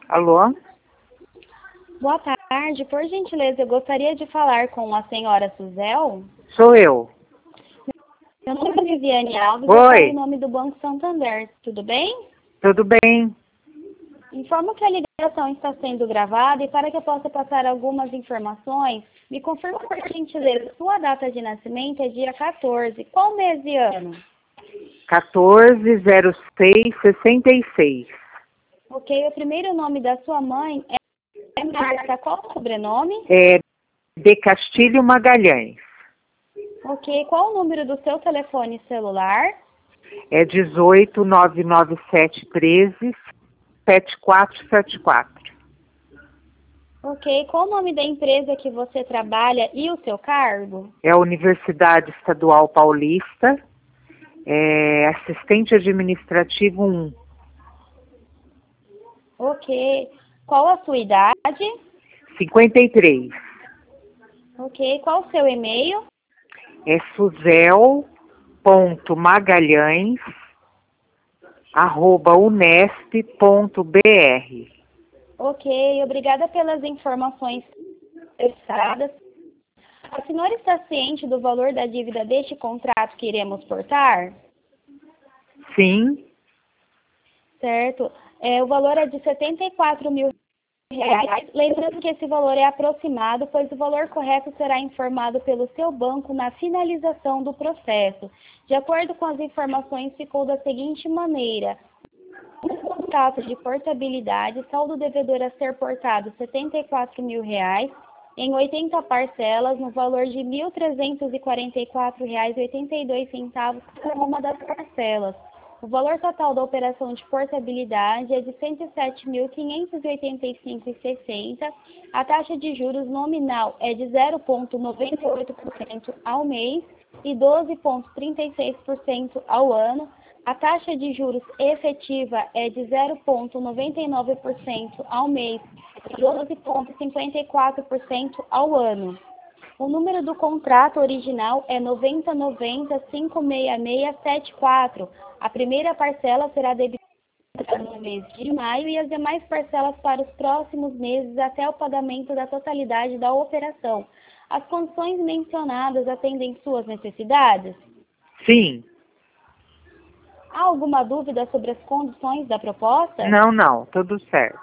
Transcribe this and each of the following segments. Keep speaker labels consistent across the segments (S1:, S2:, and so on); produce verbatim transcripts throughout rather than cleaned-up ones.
S1: Alô?
S2: Boa tarde, por gentileza, eu gostaria de falar com a senhora Suzel.
S1: Sou eu.
S2: Meu nome é Viviane Alves,
S1: Oi.
S2: eu falo em nome do Banco Santander, tudo bem?
S1: Tudo bem?
S2: Informo que a ligação está sendo gravada e para que eu possa passar algumas informações, me confirma por gentileza, sua data de nascimento é dia quatorze, qual mês e ano?
S1: quatorze zero seis sessenta e seis.
S2: Ok, o primeiro nome da sua mãe é Marta, qual o sobrenome?
S1: É de Castilho Magalhães.
S2: Ok, qual o número do seu telefone celular?
S1: É dezoito nove nove sete treze sete quatro sete quatro.
S2: Ok, qual o nome da empresa que você trabalha e o seu cargo?
S1: É a Universidade Estadual Paulista. É assistente administrativo um.
S2: Ok, qual a sua idade?
S1: cinquenta e três.
S2: Ok, qual o seu e-mail?
S1: É suzel.magalhães arroba unesp ponto br.
S2: Ok, obrigada pelas informações prestadas. A senhora está ciente do valor da dívida deste contrato que iremos portar?
S1: Sim,
S2: Certo. É, o valor é de setenta e quatro mil reais. Lembrando que esse valor é aproximado, pois o valor correto será informado pelo seu banco na finalização do processo. De acordo com as informações, ficou da seguinte maneira: um contrato de portabilidade, saldo devedor a ser portado setenta e quatro mil reais, em oitenta parcelas, no valor de mil trezentos e quarenta e quatro reais e oitenta e dois centavos por uma das parcelas. O valor total da operação de portabilidade é de cento e sete mil quinhentos e oitenta e cinco reais e sessenta centavos. A taxa de juros nominal é de zero vírgula noventa e oito por cento ao mês e doze vírgula trinta e seis por cento ao ano. A taxa de juros efetiva é de zero vírgula noventa e nove por cento ao mês e doze vírgula cinquenta e quatro por cento ao ano. O número do contrato original é nove zero nove zero cinco seis seis sete quatro. A primeira parcela será debitada no mês de maio e as demais parcelas para os próximos meses até o pagamento da totalidade da operação. As condições mencionadas atendem suas necessidades?
S1: sim.
S2: Há alguma dúvida sobre as condições da proposta?
S1: Não, não, tudo certo.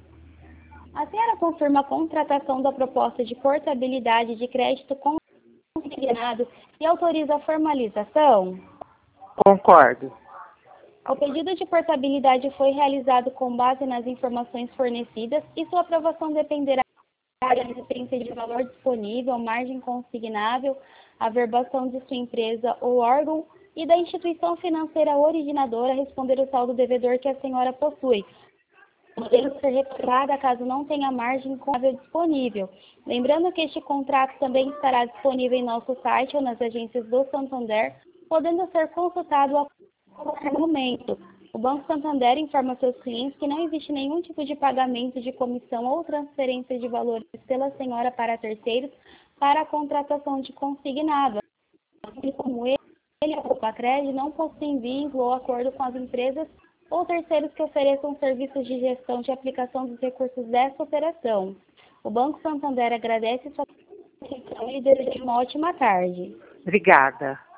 S2: A senhora confirma a contratação da proposta de portabilidade de crédito consignado e autoriza a formalização?
S1: Concordo.
S2: O pedido de portabilidade foi realizado com base nas informações fornecidas e sua aprovação dependerá da existência de valor disponível, margem consignável, averbação de sua empresa ou órgão e da instituição financeira originadora responder o saldo devedor que a senhora possui, podendo ser recuperada caso não tenha margem contábil disponível. Lembrando que este contrato também estará disponível em nosso site ou nas agências do Santander, podendo ser consultado a qualquer momento. O Banco Santander informa seus clientes que não existe nenhum tipo de pagamento de comissão ou transferência de valores pela senhora para terceiros para a contratação de consignado. Assim como ele, ele ou a Cred não possuem vínculo ou acordo com as empresas ou terceiros que ofereçam serviços de gestão de aplicação dos recursos dessa operação. O Banco Santander agradece sua atenção e deseja uma ótima tarde.
S1: Obrigada.